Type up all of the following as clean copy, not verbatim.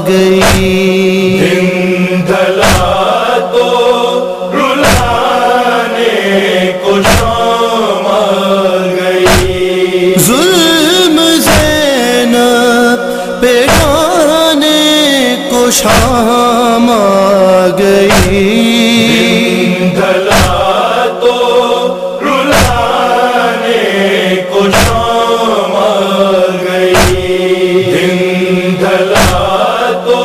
گئی، دھندلا تو رلانے کو شام آ گئی، ظلم زینب پہ ڈھانے کو شام آ گئی، دھندلا تو رلانے کو شام آ گئی، دھندلا تو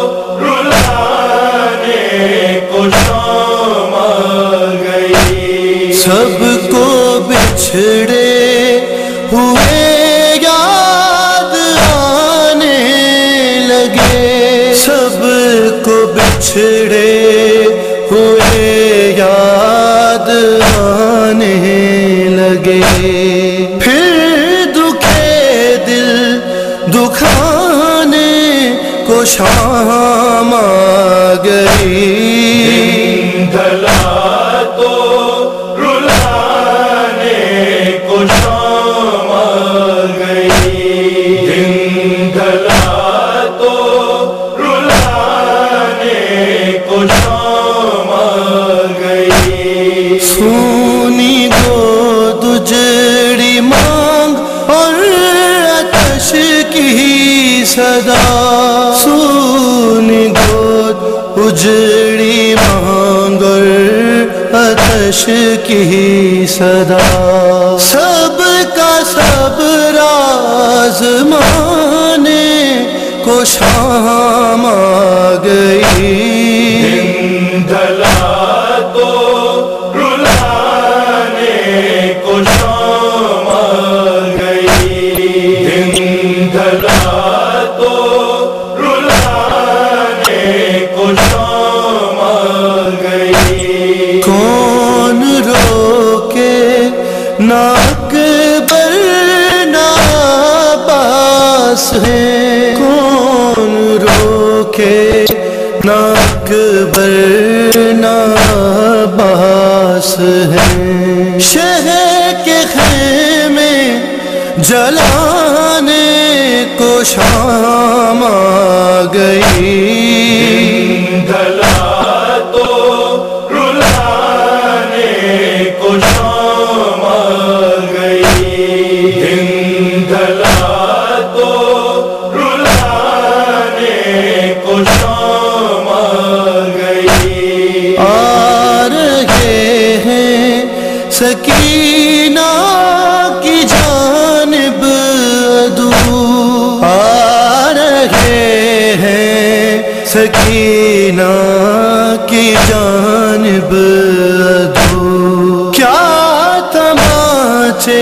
رلانے کو شام آ گئی، سب کو بچھڑے ہوئے یاد آنے لگے، سب کو بچھڑے ہوئے یاد آنے لگے، پھر دکھے دل دکھانے کو شام آ گئی، دھندلا تو رلانے کو شام آ گئی، دھندلا تو رلانے کو شام آ گئی، سونی گود اجڑی مانگ اور آتش کی صدا، سونی گود اجڑی مانگ اور آتش کی صدا، سب کا سب آزمانے کو شام آ گئی، دھندلا تو رلانے کو شام آ گئی، دھندلا تو رلانے کو شام آ گئی، کون روکے نہ اکبر نہ عباس ہے، کون روکے نہ اکبر نہ عباس ہے، شہر کے خیمے جلانے کو شام آ گئی، دھندلا تو رلانے کو شام آ گئی، دھندلا تو رلانے کو شام آ گئی، آ رہے ہیں سکینہ کی جانب عدو، آ رہے ہیں سکینہ کی جانب عدو، کیا تماچے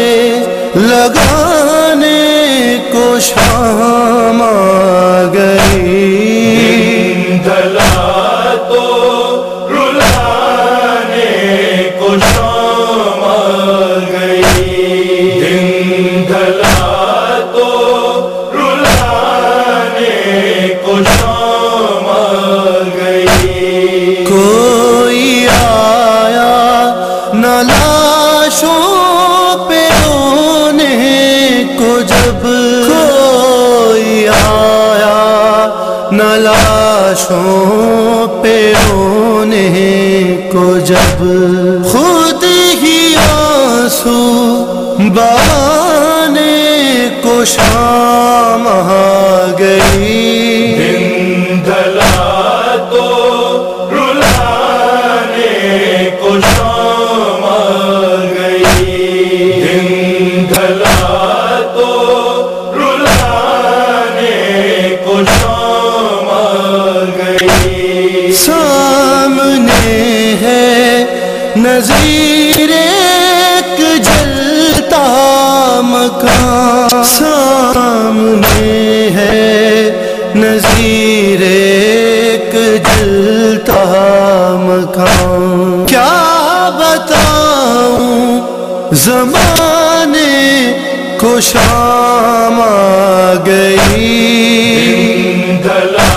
لگانے کو شام آ گئی، دھندلا تو رلانے کو شام آ گئی، دھندلا تو رلانے کو شام آ گئی، کوئی آیا نہ لاشوں پہ رونے کو، جب کوئی آیا نہ لاشوں پہ رونے کو، جب خود ہی آنسو بہانے کو شام آ گئی، دھندلا تو رلانے کو شام آ گئی، دھندلا تو رلانے کو شام آ گئی، سامنے ہے نظیر ایک جلتا مکان، سامنے ہے نظیر ایک جلتا مکان، کیا بتاؤں زمانے کو شام آ گئی، دھندلا